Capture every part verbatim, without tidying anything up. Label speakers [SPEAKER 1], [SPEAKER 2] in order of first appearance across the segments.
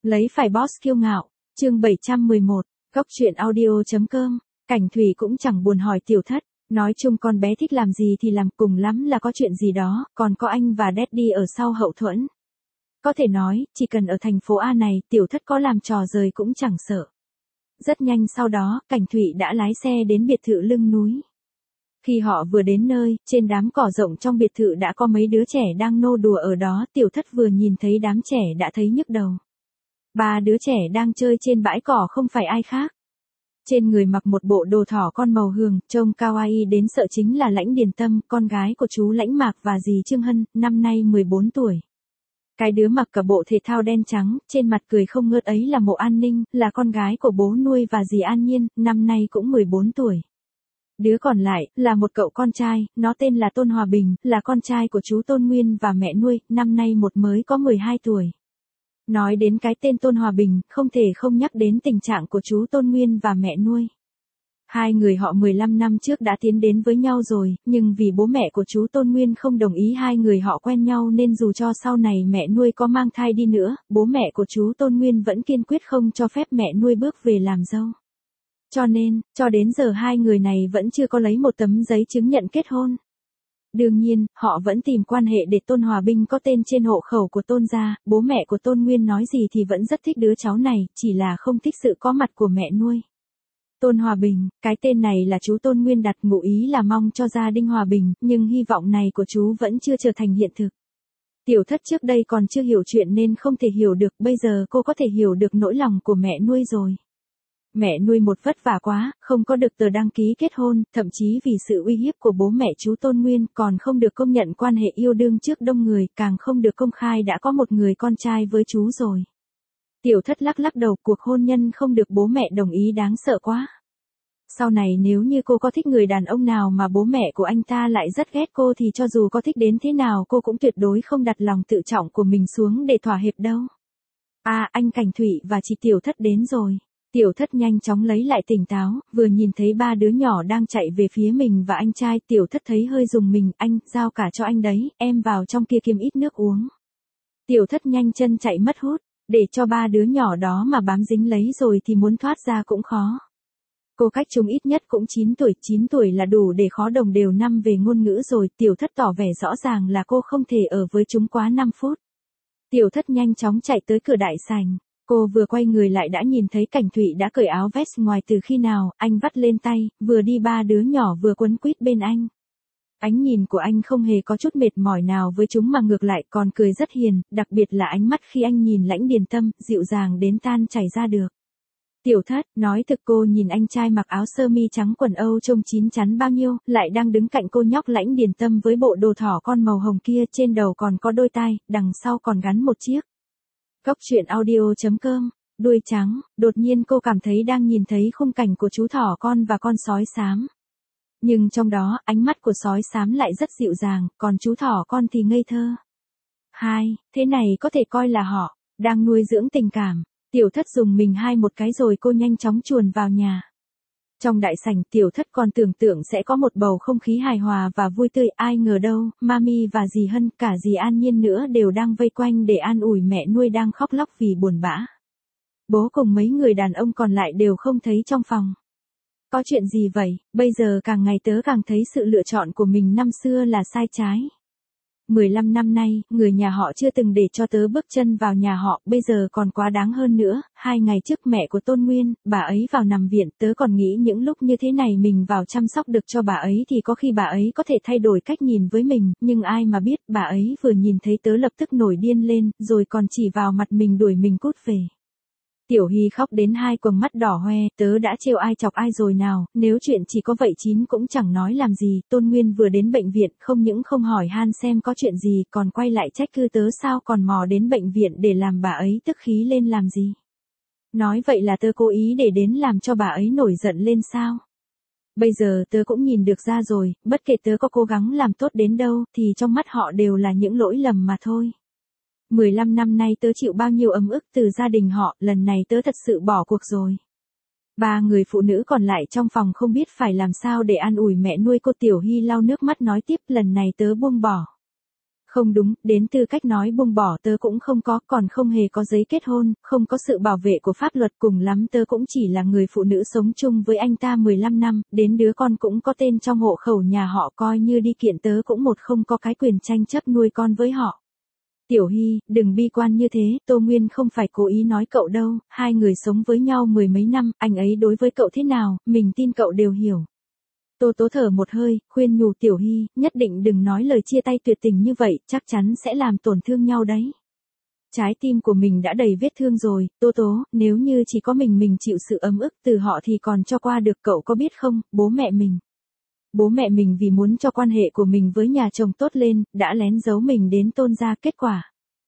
[SPEAKER 1] Lấy phải boss kiêu ngạo, chương bảy trăm mười một, góc truyện audio.com, Cảnh Thủy cũng chẳng buồn hỏi Tiểu Thất, nói chung con bé thích làm gì thì làm, cùng lắm là có chuyện gì đó, còn có anh và Daddy ở sau hậu thuẫn. Có thể nói, chỉ cần ở thành phố A này, Tiểu Thất có làm trò rời cũng chẳng sợ. Rất nhanh sau đó, Cảnh Thủy đã lái xe đến biệt thự lưng núi. Khi họ vừa đến nơi, trên đám cỏ rộng trong biệt thự đã có mấy đứa trẻ đang nô đùa ở đó, Tiểu Thất vừa nhìn thấy đám trẻ đã thấy nhức đầu. Ba đứa trẻ đang chơi trên bãi cỏ không phải ai khác. Trên người mặc một bộ đồ thỏ con màu hường, trông kawaii đến sợ chính là Lãnh Điền Tâm, con gái của chú Lãnh Mạc và dì Trương Hân, năm nay mười bốn tuổi. Cái đứa mặc cả bộ thể thao đen trắng, trên mặt cười không ngớt ấy là Mộ An Ninh, là con gái của bố nuôi và dì An Nhiên, năm nay cũng mười bốn tuổi. Đứa còn lại, là một cậu con trai, nó tên là Tôn Hòa Bình, là con trai của chú Tôn Nguyên và mẹ nuôi, năm nay một mới có mười hai tuổi. Nói đến cái tên Tôn Hòa Bình, không thể không nhắc đến tình trạng của chú Tôn Nguyên và mẹ nuôi. Hai người họ mười lăm năm trước đã tiến đến với nhau rồi, nhưng vì bố mẹ của chú Tôn Nguyên không đồng ý hai người họ quen nhau nên dù cho sau này mẹ nuôi có mang thai đi nữa, bố mẹ của chú Tôn Nguyên vẫn kiên quyết không cho phép mẹ nuôi bước về làm dâu. Cho nên, cho đến giờ hai người này vẫn chưa có lấy một tấm giấy chứng nhận kết hôn. Đương nhiên, họ vẫn tìm quan hệ để Tôn Hòa Bình có tên trên hộ khẩu của Tôn gia, bố mẹ của Tôn Nguyên nói gì thì vẫn rất thích đứa cháu này, chỉ là không thích sự có mặt của mẹ nuôi. Tôn Hòa Bình, cái tên này là chú Tôn Nguyên đặt, ngụ ý là mong cho gia đình hòa bình, nhưng hy vọng này của chú vẫn chưa trở thành hiện thực. Tiểu Thất trước đây còn chưa hiểu chuyện nên không thể hiểu được, bây giờ cô có thể hiểu được nỗi lòng của mẹ nuôi rồi. Mẹ nuôi một vất vả quá, không có được tờ đăng ký kết hôn, thậm chí vì sự uy hiếp của bố mẹ chú Tôn Nguyên còn không được công nhận quan hệ yêu đương trước đông người, càng không được công khai đã có một người con trai với chú rồi. Tiểu Thất lắc lắc đầu, cuộc hôn nhân không được bố mẹ đồng ý đáng sợ quá. Sau này nếu như cô có thích người đàn ông nào mà bố mẹ của anh ta lại rất ghét cô thì cho dù có thích đến thế nào cô cũng tuyệt đối không đặt lòng tự trọng của mình xuống để thỏa hiệp đâu. À, anh Cảnh Thủy và chị Tiểu Thất đến rồi. Tiểu Thất nhanh chóng lấy lại tỉnh táo, vừa nhìn thấy ba đứa nhỏ đang chạy về phía mình và anh trai, Tiểu Thất thấy hơi rùng mình, anh, giao cả cho anh đấy, em vào trong kia kiếm ít nước uống. Tiểu Thất nhanh chân chạy mất hút, để cho ba đứa nhỏ đó mà bám dính lấy rồi thì muốn thoát ra cũng khó. Cô cách chúng ít nhất cũng chín tuổi, chín tuổi là đủ để khó đồng đều năm về ngôn ngữ rồi, Tiểu Thất tỏ vẻ rõ ràng là cô không thể ở với chúng quá năm phút. Tiểu Thất nhanh chóng chạy tới cửa đại sảnh. Cô vừa quay người lại đã nhìn thấy Cảnh Thủy đã cởi áo vest ngoài từ khi nào, anh vắt lên tay, vừa đi ba đứa nhỏ vừa quấn quýt bên anh. Ánh nhìn của anh không hề có chút mệt mỏi nào với chúng mà ngược lại còn cười rất hiền, đặc biệt là ánh mắt khi anh nhìn Lãnh Điền Tâm, dịu dàng đến tan chảy ra được. Tiểu Thất, nói thực cô nhìn anh trai mặc áo sơ mi trắng quần Âu trông chín chắn bao nhiêu, lại đang đứng cạnh cô nhóc Lãnh Điền Tâm với bộ đồ thỏ con màu hồng kia, trên đầu còn có đôi tai, đằng sau còn gắn một chiếc. Góc truyện audio.com, đuôi trắng, đột nhiên cô cảm thấy đang nhìn thấy khung cảnh của chú thỏ con và con sói xám. Nhưng trong đó, ánh mắt của sói xám lại rất dịu dàng, còn chú thỏ con thì ngây thơ. Hai, thế này có thể coi là họ đang nuôi dưỡng tình cảm. Tiểu Thất dùng mình hai một cái rồi cô nhanh chóng chuồn vào nhà. Trong đại sảnh, Tiểu Thất còn tưởng tượng sẽ có một bầu không khí hài hòa và vui tươi, ai ngờ đâu, Mami và dì Hân, cả dì An Nhiên nữa đều đang vây quanh để an ủi mẹ nuôi đang khóc lóc vì buồn bã. Bố cùng mấy người đàn ông còn lại đều không thấy trong phòng. Có chuyện gì vậy, bây giờ càng ngày tớ càng thấy sự lựa chọn của mình năm xưa là sai trái. mười lăm năm nay, người nhà họ chưa từng để cho tớ bước chân vào nhà họ, bây giờ còn quá đáng hơn nữa, hai ngày trước mẹ của Tôn Nguyên, bà ấy vào nằm viện, tớ còn nghĩ những lúc như thế này mình vào chăm sóc được cho bà ấy thì có khi bà ấy có thể thay đổi cách nhìn với mình, nhưng ai mà biết, bà ấy vừa nhìn thấy tớ lập tức nổi điên lên, rồi còn chỉ vào mặt mình đuổi mình cút về. Tiểu Hy khóc đến hai quầng mắt đỏ hoe, tớ đã trêu ai chọc ai rồi nào, nếu chuyện chỉ có vậy chín cũng chẳng nói làm gì, Tôn Nguyên vừa đến bệnh viện, không những không hỏi han xem có chuyện gì, còn quay lại trách cứ tớ sao còn mò đến bệnh viện để làm bà ấy tức khí lên làm gì. Nói vậy là tớ cố ý để đến làm cho bà ấy nổi giận lên sao. Bây giờ tớ cũng nhìn được ra rồi, bất kể tớ có cố gắng làm tốt đến đâu, thì trong mắt họ đều là những lỗi lầm mà thôi. mười lăm năm nay tớ chịu bao nhiêu ấm ức từ gia đình họ, lần này tớ thật sự bỏ cuộc rồi. Ba người phụ nữ còn lại trong phòng không biết phải làm sao để an ủi mẹ nuôi cô. Tiểu Hy lau nước mắt nói tiếp, lần này tớ buông bỏ. Không đúng, đến tư cách nói buông bỏ tớ cũng không có, còn không hề có giấy kết hôn, không có sự bảo vệ của pháp luật, cùng lắm tớ cũng chỉ là người phụ nữ sống chung với anh ta mười lăm năm, đến đứa con cũng có tên trong hộ khẩu nhà họ, coi như đi kiện tớ cũng một không có cái quyền tranh chấp nuôi con với họ. Tiểu Hy, đừng bi quan như thế, Tô Nguyên không phải cố ý nói cậu đâu, hai người sống với nhau mười mấy năm, anh ấy đối với cậu thế nào, mình tin cậu đều hiểu. Tô Tố thở một hơi, khuyên nhủ Tiểu Hy, nhất định đừng nói lời chia tay tuyệt tình như vậy, chắc chắn sẽ làm tổn thương nhau đấy. Trái tim của mình đã đầy vết thương rồi, Tô Tố, nếu như chỉ có mình mình chịu sự ấm ức từ họ thì còn cho qua được, cậu có biết không, bố mẹ mình. Bố mẹ mình vì muốn cho quan hệ của mình với nhà chồng tốt lên, đã lén giấu mình đến Tôn gia, kết quả.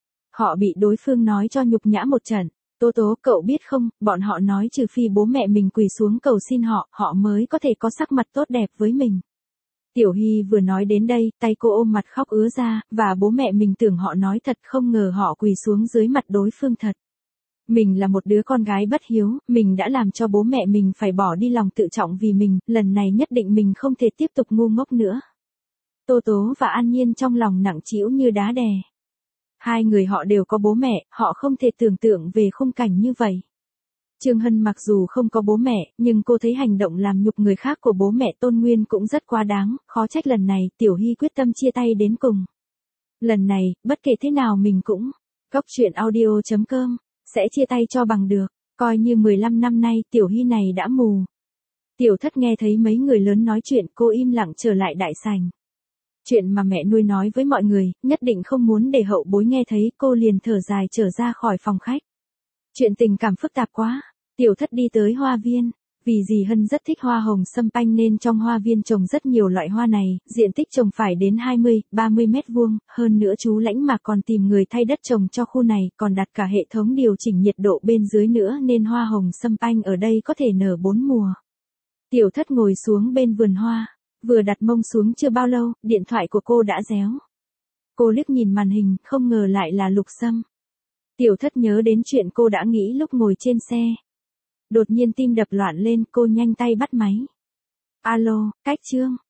[SPEAKER 1] Họ bị đối phương nói cho nhục nhã một trận. Tố Tố, cậu biết không, bọn họ nói trừ phi bố mẹ mình quỳ xuống cầu xin họ, họ mới có thể có sắc mặt tốt đẹp với mình. Tiểu Hy vừa nói đến đây, tay cô ôm mặt khóc ứa ra, và bố mẹ mình tưởng họ nói thật, không ngờ họ quỳ xuống dưới mặt đối phương thật. Mình là một đứa con gái bất hiếu, mình đã làm cho bố mẹ mình phải bỏ đi lòng tự trọng vì mình, lần này nhất định mình không thể tiếp tục ngu ngốc nữa. Tô Tố và An Nhiên trong lòng nặng trĩu như đá đè. Hai người họ đều có bố mẹ, họ không thể tưởng tượng về khung cảnh như vậy. Trương Hân mặc dù không có bố mẹ, nhưng cô thấy hành động làm nhục người khác của bố mẹ Tôn Nguyên cũng rất quá đáng, khó trách lần này Tiểu Hy quyết tâm chia tay đến cùng. Lần này, bất kể thế nào mình cũng, Cóc truyện audio chấm com, sẽ chia tay cho bằng được, coi như mười lăm năm nay Tiểu Hy này đã mù. Tiểu Thất nghe thấy mấy người lớn nói chuyện, cô im lặng trở lại đại sảnh. Chuyện mà mẹ nuôi nói với mọi người, nhất định không muốn để hậu bối nghe thấy, cô liền thở dài trở ra khỏi phòng khách. Chuyện tình cảm phức tạp quá. Tiểu Thất đi tới hoa viên. Vì dì Hân rất thích hoa hồng sâm panh nên trong hoa viên trồng rất nhiều loại hoa này, diện tích trồng phải đến hai mươi, ba mươi mét vuông, hơn nữa chú Lãnh Mạc còn tìm người thay đất trồng cho khu này, còn đặt cả hệ thống điều chỉnh nhiệt độ bên dưới nữa nên hoa hồng sâm panh ở đây có thể nở bốn mùa. Tiểu Thất ngồi xuống bên vườn hoa, vừa đặt mông xuống chưa bao lâu, điện thoại của cô đã réo. Cô liếc nhìn màn hình, không ngờ lại là Lục Sâm. Tiểu Thất nhớ đến chuyện cô đã nghĩ lúc ngồi trên xe. Đột nhiên tim đập loạn lên, cô nhanh tay bắt máy. Alo, Cách Trương.